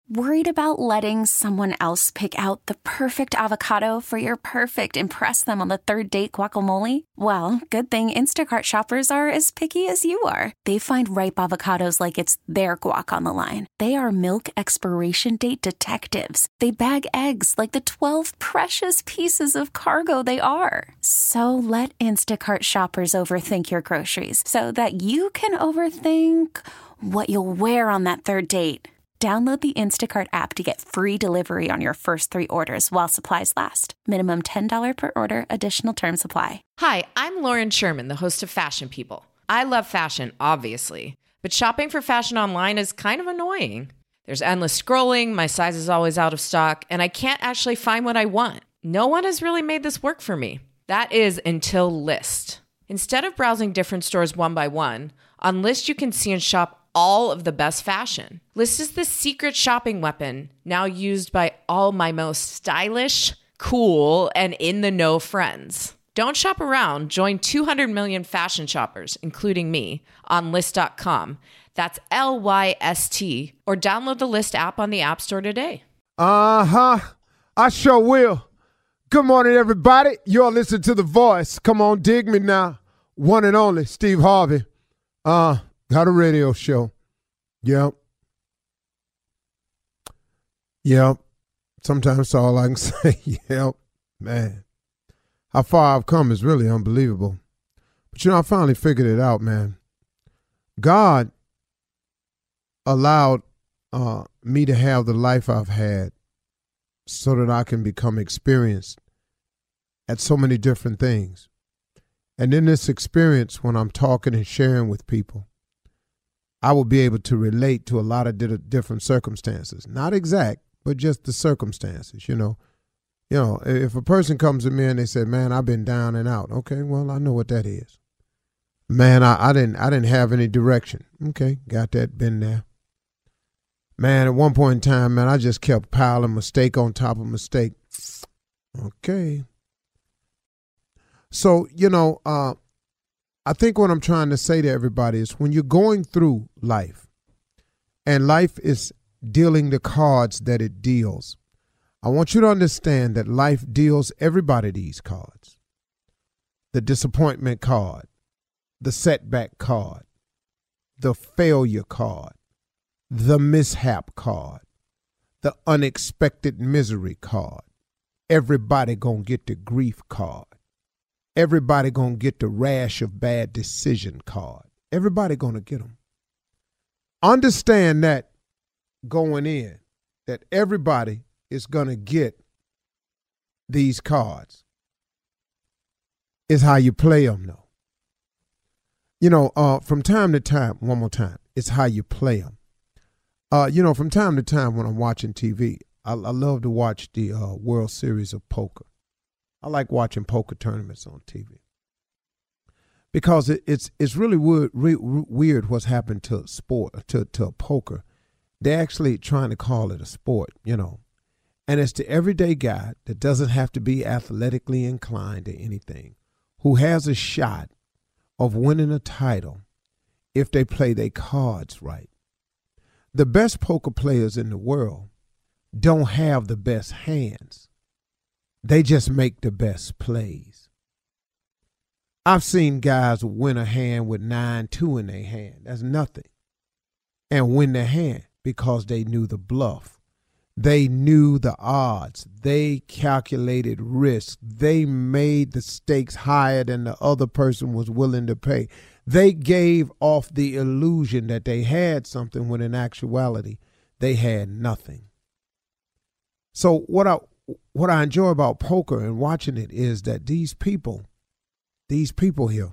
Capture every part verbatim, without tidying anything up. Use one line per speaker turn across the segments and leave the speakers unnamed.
Worried about letting someone else pick out the perfect avocado for your perfect impress them on the third date guacamole? Well, good thing Instacart shoppers are as picky as you are. They find ripe avocados like it's their guac on the line. They are milk expiration date detectives. They bag eggs like the twelve precious pieces of cargo they are. So let Instacart shoppers overthink your groceries so that you can overthink what you'll wear on that third date. Download the Instacart app to get free delivery on your first three orders while supplies last. Minimum ten dollars per order. Additional terms apply.
Hi, I'm Lauren Sherman, the host of Fashion People. I love fashion, obviously, but shopping for fashion online is kind of annoying. There's endless scrolling, my size is always out of stock, and I can't actually find what I want. No one has really made this work for me. That is until Lyst. Instead of browsing different stores one by one, on Lyst you can see and shop all of the best fashion. Lyst is the secret shopping weapon now used by all my most stylish, cool, and in-the-know friends. Don't shop around. Join two hundred million fashion shoppers, including me, on Lyst dot com. That's L Y S T. Or download the Lyst app on the App Store today.
Uh-huh. I sure will. Good morning, everybody. You're listening to The Voice. Come on, dig me now. One and only, Steve Harvey. Uh, got a radio show. Yep. Yep. Sometimes that's all I can say. Yep. Man. How far I've come is really unbelievable. But, you know, I finally figured it out, man. God allowed uh, me to have the life I've had so that I can become experienced at so many different things. And in this experience, when I'm talking and sharing with people, I will be able to relate to a lot of di- different circumstances. Not exact, but just the circumstances, you know. You know, if a person comes to me and they say, man, I've been down and out. Okay, well, I know what that is. Man, I, I didn't I didn't have any direction. Okay, got that, been there. Man, at one point in time, man, I just kept piling mistake on top of mistake. Okay. So, you know, uh, I think what I'm trying to say to everybody is when you're going through life and life is dealing the cards that it deals, I want you to understand that life deals everybody these cards. The disappointment card, the setback card, the failure card, the mishap card, the unexpected misery card. Everybody gonna get the grief card. Everybody gonna get the rash of bad decision card. Everybody gonna get them. Understand that going in, that everybody is gonna get these cards. It's how you play them, though. You know, uh, from time to time, one more time, it's how you play them. Uh, you know, from time to time when I'm watching T V, I, I love to watch the uh, World Series of Poker. I like watching poker tournaments on T V because it, it's it's really weird, re, weird what's happened to sport to to poker. They're actually trying to call it a sport, you know, and it's the everyday guy that doesn't have to be athletically inclined or anything, who has a shot of winning a title if they play their cards right. The best poker players in the world don't have the best hands. They just make the best plays. I've seen guys win a hand with nine two in their hand. That's nothing. And win their hand because they knew the bluff. They knew the odds. They calculated risk. They made the stakes higher than the other person was willing to pay. They gave off the illusion that they had something when in actuality they had nothing. So what I what I enjoy about poker and watching it is that these people, these people here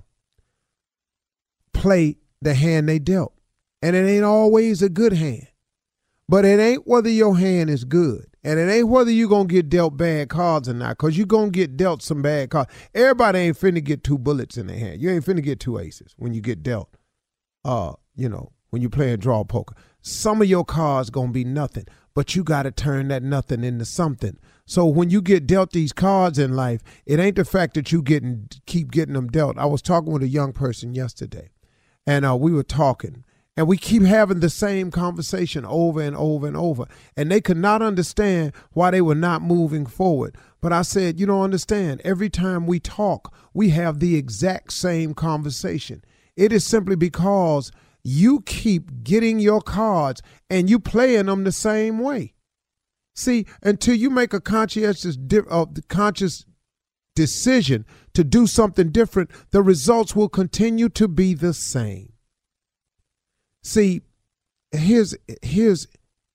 play the hand they dealt. And it ain't always a good hand. But it ain't whether your hand is good. And it ain't whether you're going to get dealt bad cards or not, because you're going to get dealt some bad cards. Everybody ain't finna get two bullets in their hand. You ain't finna get two aces when you get dealt, uh, you know, when you play a draw poker. Some of your cards going to be nothing, but you got to turn that nothing into something. So when you get dealt these cards in life, it ain't the fact that you getting keep getting them dealt. I was talking with a young person yesterday, and uh, we were talking, And we keep having the same conversation over and over and over. And they could not understand why they were not moving forward. But I said, you don't understand. Every time we talk, we have the exact same conversation. It is simply because you keep getting your cards and you playing them the same way. See, until you make a conscientious, uh, conscious decision to do something different, the results will continue to be the same. See, here's here's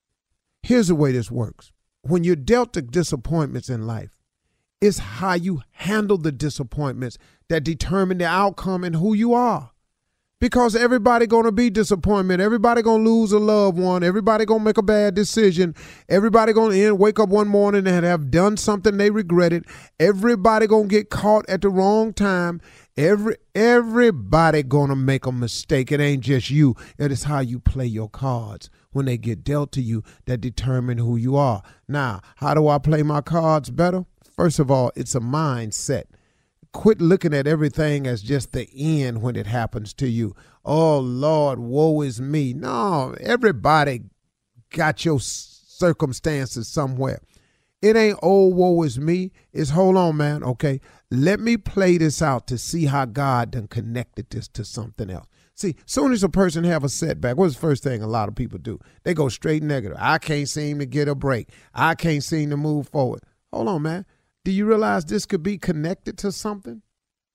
here's the way this works. When you're dealt the disappointments in life, it's how you handle the disappointments that determine the outcome and who you are. Because everybody gonna be disappointment. Everybody gonna lose a loved one. Everybody gonna make a bad decision. Everybody gonna end, wake up one morning and have done something they regretted. Everybody gonna get caught at the wrong time. Every everybody gonna make a mistake. It ain't just you. It is how you play your cards when they get dealt to you that determine who you are. Now, how do I play my cards better? First of all, it's a mindset. Quit looking at everything as just the end when it happens to you. Oh, Lord, woe is me. No, everybody got your circumstances somewhere. It ain't, oh, woe is me. It's, hold on, man, okay? Let me play this out to see how God done connected this to something else. See, soon as a person have a setback, what's the first thing a lot of people do? They go straight negative. I can't seem to get a break. I can't seem to move forward. Hold on, man. Do you realize this could be connected to something?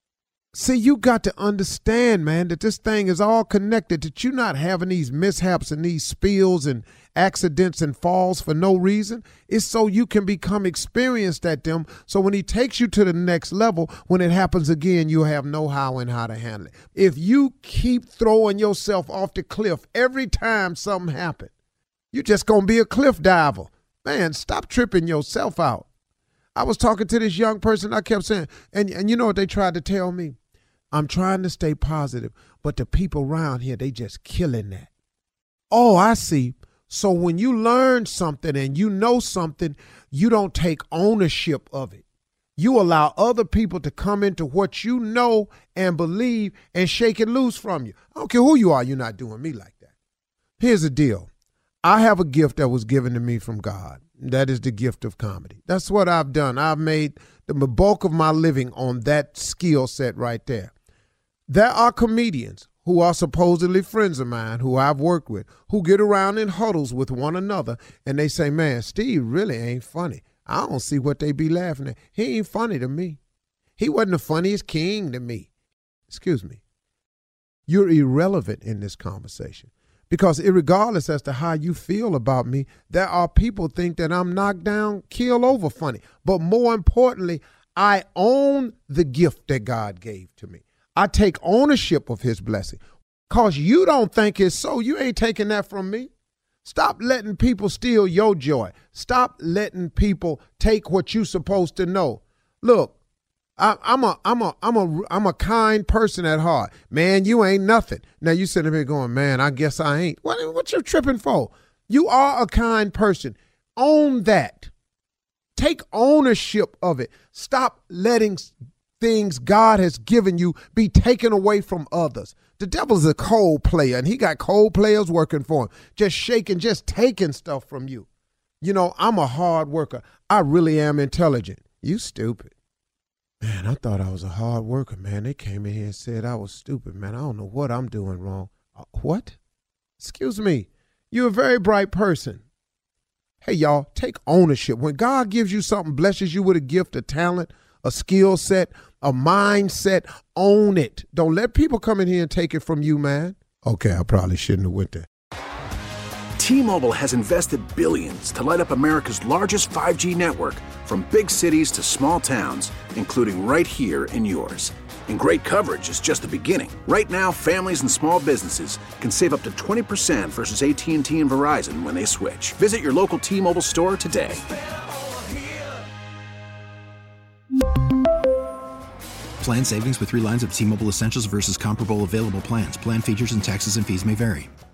See, you got to understand, man, that this thing is all connected, that you're not having these mishaps and these spills and accidents and falls for no reason. It's so you can become experienced at them. So when he takes you to the next level, when it happens again, you'll have know-how and how to handle it. If you keep throwing yourself off the cliff every time something happens, you're just going to be a cliff diver. Man, stop tripping yourself out. I was talking to this young person. I kept saying, and, and you know what they tried to tell me? I'm trying to stay positive, but the people around here, they just killing that. Oh, I see. So when you learn something and you know something, you don't take ownership of it. You allow other people to come into what you know and believe and shake it loose from you. I don't care who you are, you're not doing me like that. Here's the deal. I have a gift that was given to me from God. That is the gift of comedy. That's what I've done. I've made the bulk of my living on that skill set right there. There are comedians who are supposedly friends of mine, who I've worked with, who get around in huddles with one another, and they say, man, Steve really ain't funny. I don't see what they be laughing at. He ain't funny to me. He wasn't the funniest king to me. Excuse me. You're irrelevant in this conversation. Because irregardless as to how you feel about me, there are people think that I'm knocked down, keel over funny. But more importantly, I own the gift that God gave to me. I take ownership of his blessing. Because you don't think it's so. You ain't taking that from me. Stop letting people steal your joy. Stop letting people take what you're supposed to know. Look, I, I'm a, I'm a, I'm a, I'm a kind person at heart. Man, you ain't nothing. Now you sitting here going, man, I guess I ain't. What, what you tripping for? You are a kind person. Own that. Take ownership of it. Stop letting things God has given you be taken away from others. The devil's a cold player, and he got cold players working for him, just shaking, just taking stuff from you. You know, I'm a hard worker. I really am intelligent. You stupid. Man, I thought I was a hard worker, man. They came in here and said I was stupid, man. I don't know what I'm doing wrong. Uh, what? Excuse me. You're a very bright person. Hey, y'all, take ownership. When God gives you something, blesses you with a gift, a talent, a skill set, a mindset, own it. Don't let people come in here and take it from you, man. Okay, I probably shouldn't have went there.
T-Mobile has invested billions to light up America's largest five G network, from big cities to small towns, including right here in yours. And great coverage is just the beginning. Right now, families and small businesses can save up to twenty percent versus A T and T and Verizon when they switch. Visit your local T-Mobile store today.
Plan savings with three lines of T-Mobile Essentials versus comparable available plans. Plan features and taxes and fees may vary.